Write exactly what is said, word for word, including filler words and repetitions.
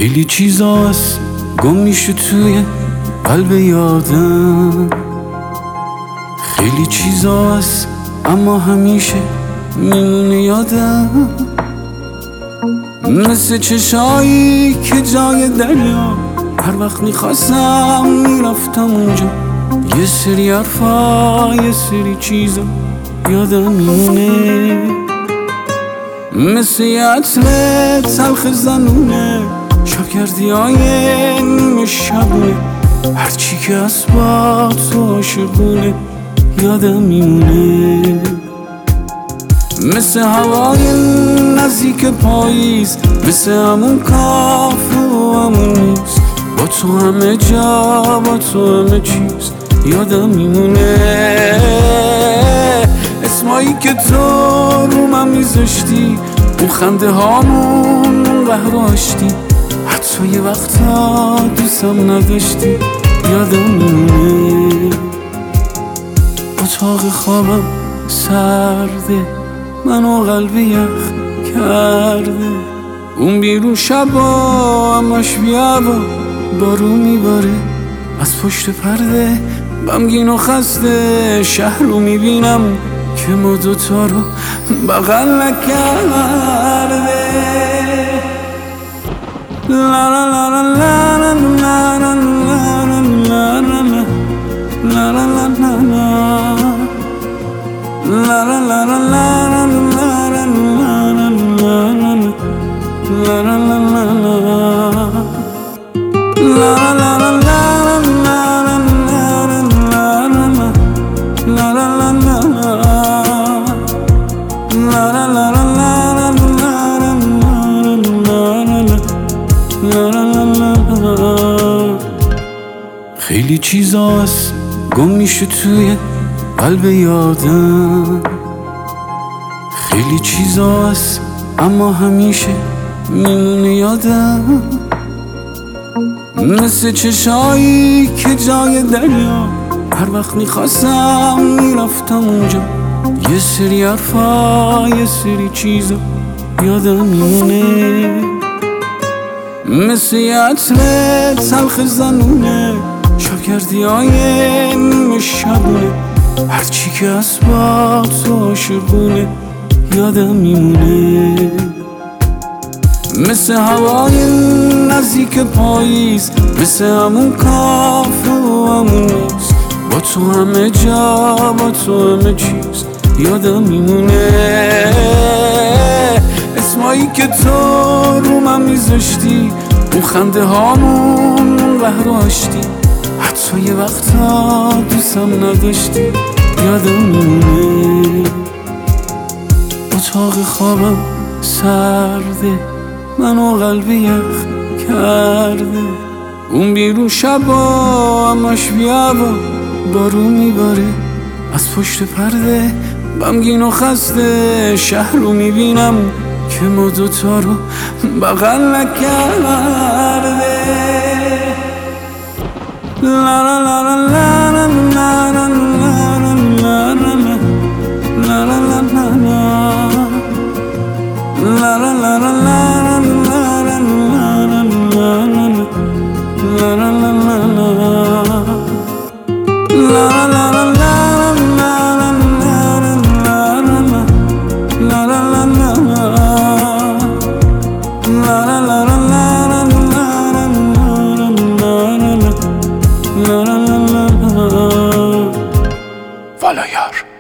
خیلی چیزاست گم میشه توی قلب یادم، خیلی چیزاست اما همیشه میمونه یادم، مثل چشایی که جای دریا هر وقت میخواستم میرفتم اونجا. یه سری حرفا یه سری چیزا یادم میمونه، مثل یه عطر تلخ زنونه، شبگردی های نیمه شبونه، هرچی که از با تو عاشقونه یادم میمونه، مثل هوای نزدیک پاییز، مثل همون کافه و همون میز، با تو همه جا با تو همه چیز یادم میمونه، اسمایی که تو رو من میذاشتی، اون خنده هامون اون قهر و آشتی، حتی یه وقتا دوستم نداشتی یادم میمونه، اتاق خوابم سرده منو قلب یخ کرده، اون بیرون شبا همش بیابا بارون میباره، از پشت پرده غمگین و خسته شهر رو میبینم که ما دوتا رو بغل نکرده. لا لا لا لا لا لا لا لا لا لا خیلی چیزاست گم میشه توی قلب یادم، خیلی چیزاست اما همیشه میمونه یادم، مثل چشایی که جای دریا هر وقت میخواستم میرفتم اونجا. یه سری حرفا یه سری چیزا یادم میمونه، مثل یه عطر تلخ زنونه، شبگردی های نیمه شبونه، هرچی که از با تو عاشقونه یادم میمونه، مثل هوای نزدیک پاییز، مثل همون کافه و همون میز، با تو همه جا با تو همه چیز یادم میمونه، اسمایی که تو رو من میذاشتی، اون خنده هامون اون قهر و آشتی، حتی یه وقتا دوستم نداشتی یادم میمونه، اتاق خوابم سرده منو قلب یخ کرده، اون بیرون شبا همش بیابا بارون میباره، از پشت پرده غمگین و خسته شهر رو میبینم که ما دوتا رو بغل نکرده. لا لا لا لا لا لا لا لا لا والا یار.